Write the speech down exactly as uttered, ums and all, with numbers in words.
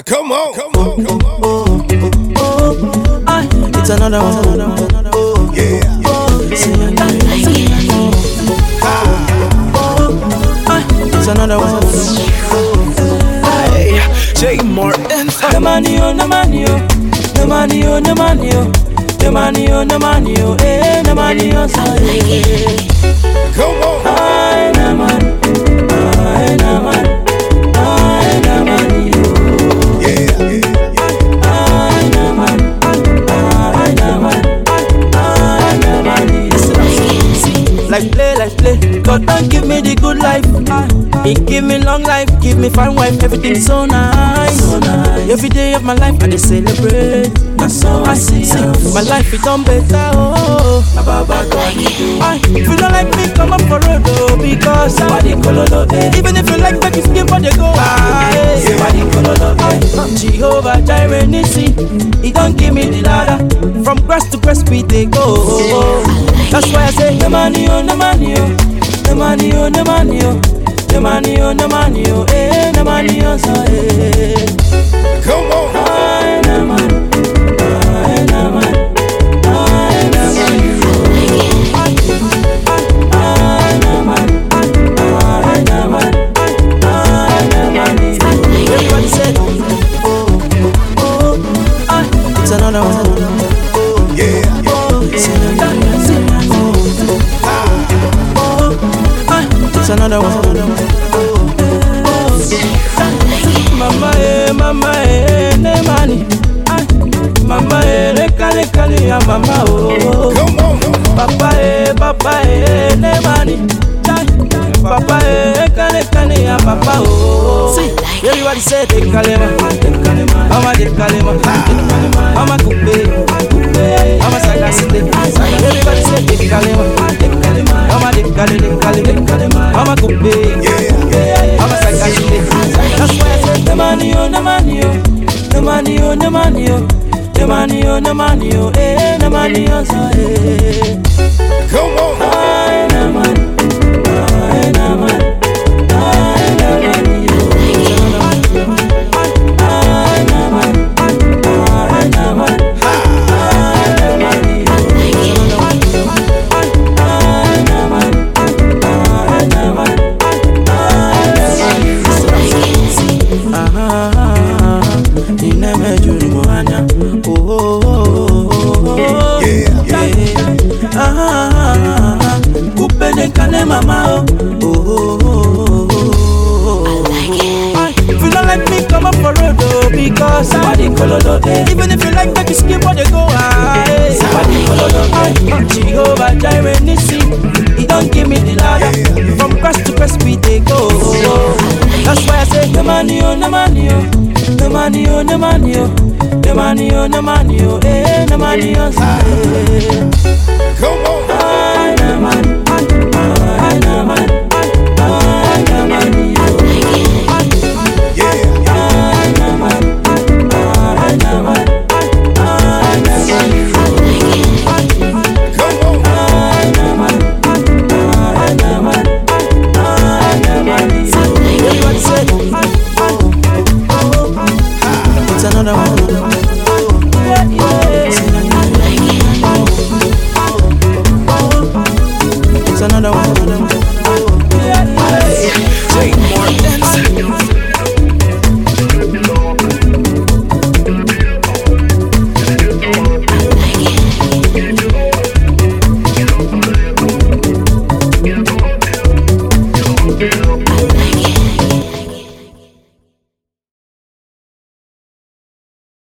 Come on, come on, come on. Oh, oh, oh, ah, it's another one. Oh, Yeah. ah, it's another one. Hey, J Martin. No money, oh, no money, oh, no money, oh, no money, oh, no money, oh, no money, oh, eh, no money, oh, sorry. Come on. Ay, no money, ay, no money, ay, no money, oh. Yeah, yeah, yeah. Ay, no money, ay, no money, ay, no money. Like play, like play. God don't give me the good life. He give me long life, give me fine wife, everything so nice. So nice. Every day of my life I dey celebrate. That's so I see. My life is done better. Oh, Baba God, if you don't like me, come up for road, oh, because somebody kololo. Even if you like back, it's give for the go. Somebody kololo. Jehovah Jireh Nissi, He don't give me the ladder. From grass to grass we they go. That's why I say no money, oh, no money, oh, no money, oh, no money, oh. No money, oh, no money, oh, eh, no money, oh, so, eh. Come on. Ay, no money, ay, no money, ay, no money, oh. Ay, no money, ay, no money, ay, no money. Everybody said, oh, oh, oh, ah, it's another one. Oh, Yeah, yeah. oh, it's another one. Oh, ah, it's another one. Mama eh, mama eh, ne mani. Ay, mama eh, ne kali kali ya mama oh. Come on. Papa eh, papa eh, ne mani. Ay, papa eh, kali kali ya papa oh. See, everybody say they kalema, mama they kalema, mama kupe, mama sagasite. Everybody say they kalema, mama they kalema, mama kupe. I'm a psychiatrist. That's why I said the money, oh, the money, oh, the money, oh, the money, oh, the money, oh, the money, oh, eh, the money, oh, so, eh. Come on. Ay, the money, ay, the money, ay, the money, oh. Ay, the money, ay, the money, ay, the money, oh. Ay, the money, ay, the money. Ah, ineme juri moanya. Oh, oh, oh, Yeah, yeah. Ah, kupende kane mama. Oh, oh, oh, oh. If you don't like me, come up for road, oh, because somebody kololo. Even if you like, make you skip what they go. Aye. Somebody kololo. Jehovah Jireh Nissi, He don't give me the ladder. From grass to grass we they go. That's why I say no money, oh, no money, oh, no money, oh, no money, oh, no money, oh, no money, oh, eh, no money, oh, so, eh. Come on. Ay, no money, ay, no money.